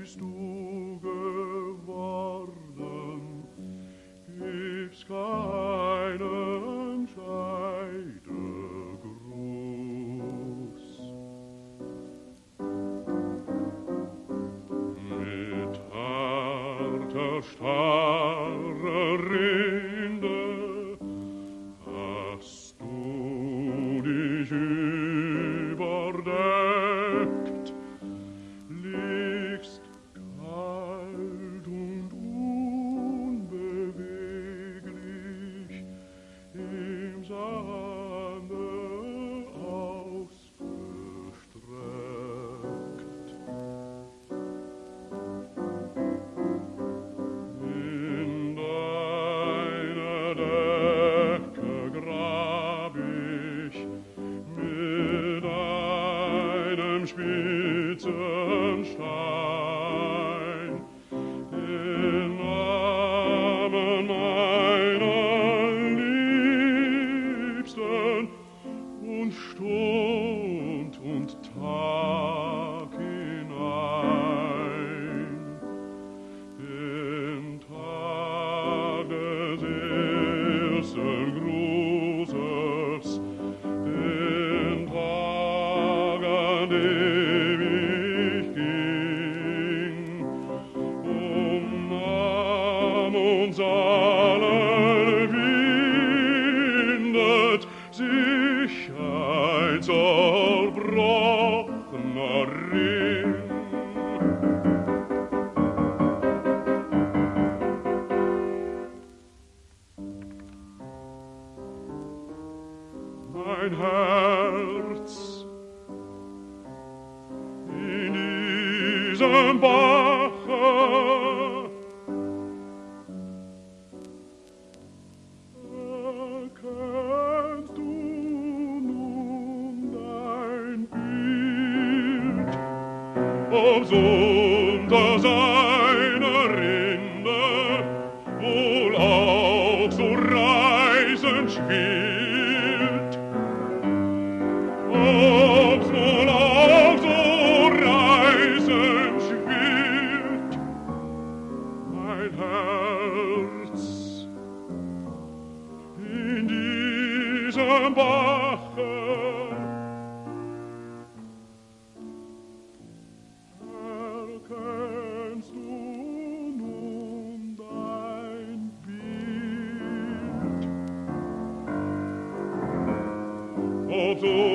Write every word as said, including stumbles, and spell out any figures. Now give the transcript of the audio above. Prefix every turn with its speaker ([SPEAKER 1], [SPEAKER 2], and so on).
[SPEAKER 1] bist du geworden, gibt's keinen Scheidegruß. Mit harter, starrer Rinde hast du dich überdeckt, liegst kalt und unbeweglich im Sande ausgestreckt. In deiner Decke grab ich mit einem spitzen Stein den Namen meiner Liebsten und Stund und Tag hinein, den Tag des ersten Grußes, den Tag, an dem ich ging, umnahm uns allen, windet sich ein zerbrochener Ring. Mein Herz in diesem Bache erkennst du nun dein Bild, ob's unter seiner Rinde wohl auch so reißend schwillt, ob's wohl auch so reißend schwillt, mein Herz in diesem Bache erkennst du nun dein Bild, ob so